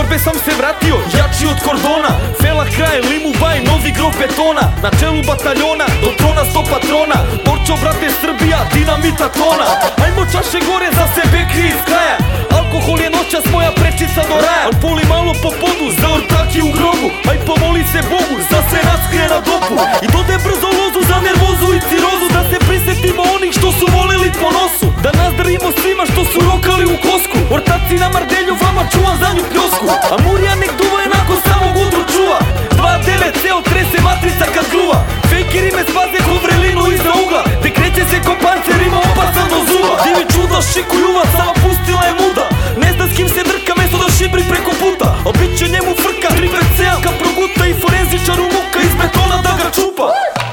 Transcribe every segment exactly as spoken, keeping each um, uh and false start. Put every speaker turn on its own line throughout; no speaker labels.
borbe sam se vratio, jači od kordona. Fela kraje, limu baj, novi grof betona. Na čelu bataljona, do trona sto patrona. Borčo brate Srbija, dinamita tona. Ajmo čaše gore za sebe krije iz kraja. Alkohol je noćas moja prečica do raja. Al poli malo po podu, za ortaki u grobu. Aj pomoli se Bogu, za sve nas krije na dopu. I dode brzo lozu za nervozu i cirozu. Da se prisetimo onih što su volili po nosu. Da nazdravimo svima što su rokali u kosku. Ortaci na mardelju, vama čuvam zadnju pljosku. A Murija nek duva jednako samog udru čuva. Dva devet, ceo trese matrica kad gruva. Fejkeri me spaze ko vrelinu iza ugla. Te kreće se ko pancer, ima opasan do zuba. Divi čuda, šiku juva, sama pustila je muda. Ne zna s kim se drka, mesto da šibri preko puta. A bit će njemu frka, tri pet seja ka proguta. I forenzičar u muka iz betona da ga čupa.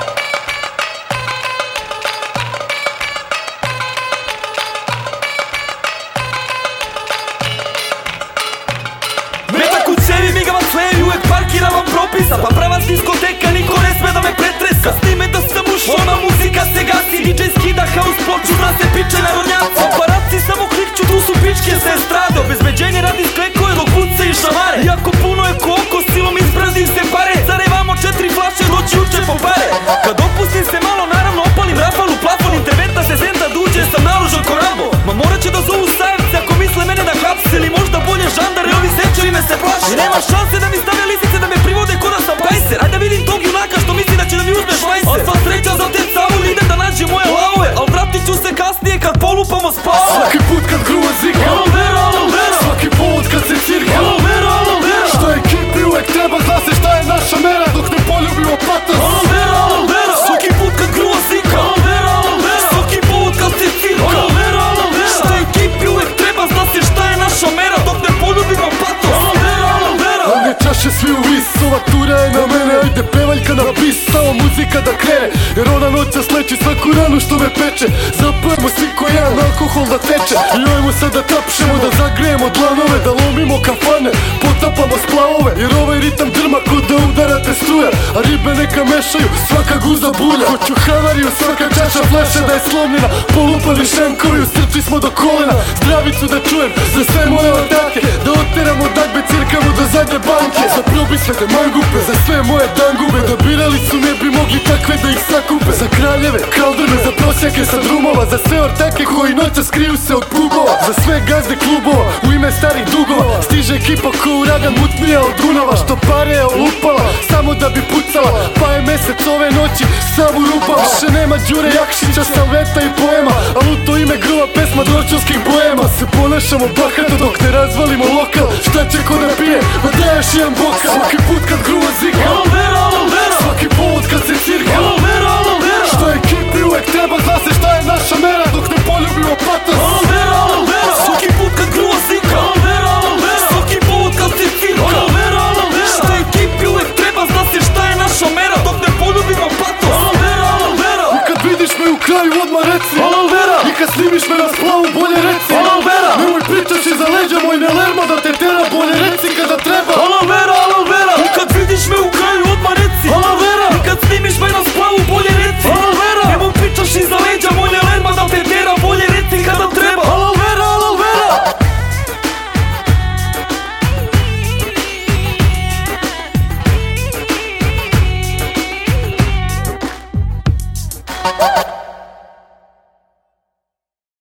Metak u cevi, migava clevi, uvek parkiram vam propisa. Pa pravac diskoteka, niko ne sme da me pretresa. Snime da sam ušao, ona muzika se gasi. D J skida house ploču, da se piče narodnjaci. Paparaci samo klikću, tu su pičke sa estrade. Obezbeđenje radi sklekove dok puce i šamare. Iako puno je ko oko, silom ispraznim se pare. Carevamo četiri flaše, doći uče po pare. Kad opustim se malo, naravno opalim rafal u plafon. Interventna se zenda duđe, sam naružan ko Rambo. Ma morat će da zovu sajevce ako misle mene da hapse. Ili možda bolje žandare, ovi sečevi me se plaši. I nema šanse da mi stave lisice da me privode ko da sam bajser. Ajde da vidim tog junaka što misli da će da mi uzme švajser. Al sva sreća za te cavu, idem da nađe moje lavove. Al vratit ću se kasnije kad polupamo spavove.
Svaki put kad gruva zika,
alo vera, alo vera.
Svaki povod kad se cirka,
alo vera, alo vera.
Šta ekipi uvek treba, zna se šta je naša mera. Dok ne poljubimo patos,
alo vera, alo vera. Svaki put kad gruva zika, alo vera, alo vera. Svaki povod kad se cirka, alo vera, alo vera. Šta ekipi uvek treba, zna se šta je naša mera. Dok ne poljubimo patos, alo vera, alo vera.
One čaše svi u vis, ova tura je na mene. Ajde pevaljka na bis, samo muzika da krene. Jer ona noća sleči svaku ranu što me peče. Zapojemo svi ko jedan, alkohol da teče. I ajmo sad da tapšemo, da zagrejemo dlanove. Da lomimo kafane, potapamo splavove. Jer ovaj ritam drma ko da udarate struja. A ribe neka mešaju, svaka guza bulja. Hoću havariju, svaka čaša fleša da je slomljena. Polupali šenkovi, strči smo do kolena. Zdravicu da čujem, za sve moje atake. Da oteramo dagbe, cirkamo do zadnje banke. Za probisvete mangupe, za sve moje dangube. Dobirali su ne bi mogli takve da ih sakupe. Za kraljeve, kaldrme, za prosjake sa drumova. Za sve ortake koji noća skriju se od pubova. Za sve gazde klubova, u ime starih dugova. Stiže ekipa ko uragan mutnija od Dunava. Što pare je olupala, samo da bi pucala. Pa je mesec ove noći, sam u rupama. Više nema Đure Jakšića, Salveta i poema. Al u to ime gruva pesma dorčovskih boema. Se ponašamo bahato dok ne razvalimo lokal. Šta će ko da pije, ma daješ jedan bokal. Svaki put kad gruva zika,
alo vera, alo vera.
Svaki povod kad se cirka,
alo vera, alo vera.
Šta ekipi uvek treba, zna se šta je naša mera. Dok ne poljubimo patos,
alo vera, alo vera. Svaki put kad gruva zika, alo vera, alo vera. Svaki povod kad se cirka, alo vera, alo vera. Šta ekipi uvek treba, zna se šta je naša mera. Dok ne poljubimo patos, alo vera, alo vera.
I kad vidiš me u kraju odmah reci,
alo vera.
I kad snimiš me na splavu bolje reci,
alo vera.
Nemoj pričaš iza leđa moj, ne lerma da te tera. Bolje reci kada treba,
alo vera, alo vera. I kad vidiš me u kraju odmah reci, alo vera. I kad snimiš me na splavu bolje reci, alo vera. Nemoj pričaš iza leđa moj, ne lerma da te tera. Bolje reci kada treba, alo vera, alo vera.